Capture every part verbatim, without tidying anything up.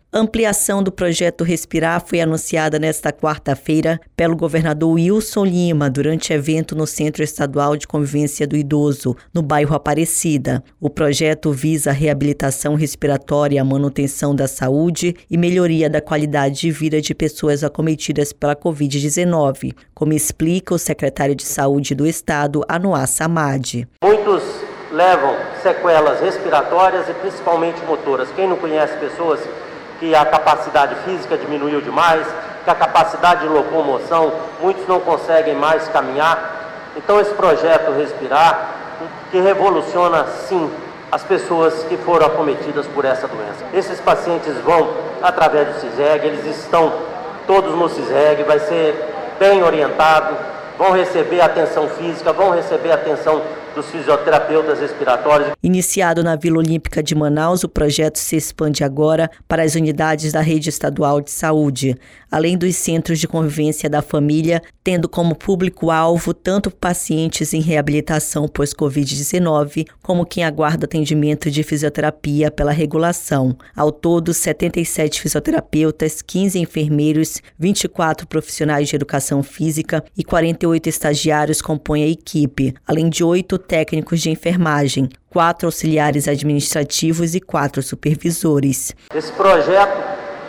A ampliação do projeto Respirar foi anunciada nesta quarta-feira pelo governador Wilson Lima durante evento no Centro Estadual de Convivência do Idoso, no bairro Aparecida. O projeto visa a reabilitação respiratória, a manutenção da saúde e melhoria da qualidade de vida de pessoas acometidas pela covid dezenove, como explica o secretário de Saúde do Estado, Anuar Samad. Muitos levam sequelas respiratórias e principalmente motoras. Quem não conhece pessoas que a capacidade física diminuiu demais, que a capacidade de locomoção, muitos não conseguem mais caminhar. Então esse projeto Respirar, que revoluciona sim as pessoas que foram acometidas por essa doença. Esses pacientes vão através do CISREG, eles estão todos no CISREG, vai ser bem orientado, vão receber atenção física, vão receber atenção dos fisioterapeutas respiratórios. Iniciado na Vila Olímpica de Manaus, o projeto se expande agora para as unidades da Rede Estadual de Saúde, além dos centros de convivência da família, tendo como público-alvo tanto pacientes em reabilitação pós-covid dezenove, como quem aguarda atendimento de fisioterapia pela regulação. Ao todo, setenta e sete fisioterapeutas, quinze enfermeiros, vinte e quatro profissionais de educação física e quarenta e oito estagiários compõem a equipe, além de oito técnicos de enfermagem, quatro auxiliares administrativos e quatro supervisores. Esse projeto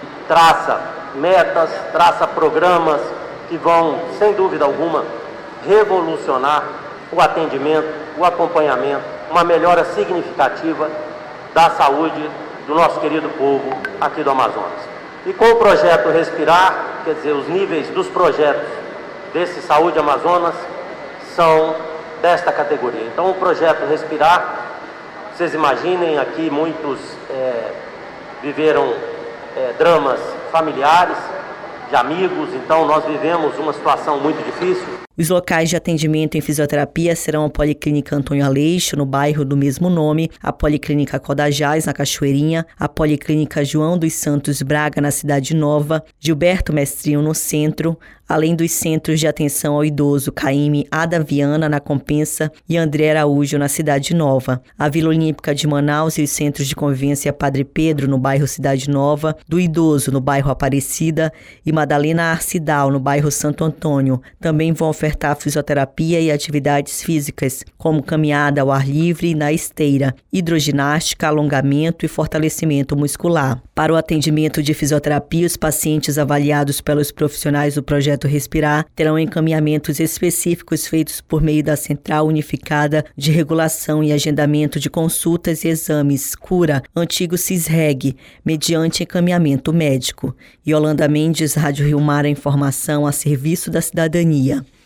traça metas, traça programas que vão, sem dúvida alguma, revolucionar o atendimento, o acompanhamento, uma melhora significativa da saúde do nosso querido povo aqui do Amazonas. E com o projeto Respirar, quer dizer, os níveis dos projetos desse Saúde Amazonas são desta categoria. Então o projeto Respirar, vocês imaginem, aqui muitos é, viveram é, dramas familiares, de amigos, então nós vivemos uma situação muito difícil. Os locais de atendimento em fisioterapia serão a Policlínica Antônio Aleixo, no bairro do mesmo nome, a Policlínica Codajás, na Cachoeirinha, a Policlínica João dos Santos Braga, na Cidade Nova, Gilberto Mestrinho, no centro, além dos centros de atenção ao idoso Caíme Ada Viana, na Compensa, e André Araújo, na Cidade Nova. A Vila Olímpica de Manaus e os centros de convivência Padre Pedro, no bairro Cidade Nova, do Idoso, no bairro Aparecida, e Madalena Arcidal, no bairro Santo Antônio, também vão ofertar fisioterapia e atividades físicas, como caminhada ao ar livre e na esteira, hidroginástica, alongamento e fortalecimento muscular. Para o atendimento de fisioterapia, os pacientes avaliados pelos profissionais do projeto Respirar terão encaminhamentos específicos feitos por meio da Central Unificada de Regulação e Agendamento de Consultas e Exames, CURA, antigo CISREG, mediante encaminhamento médico. Yolanda Mendes, Rádio Rio Mar, a informação a serviço da cidadania.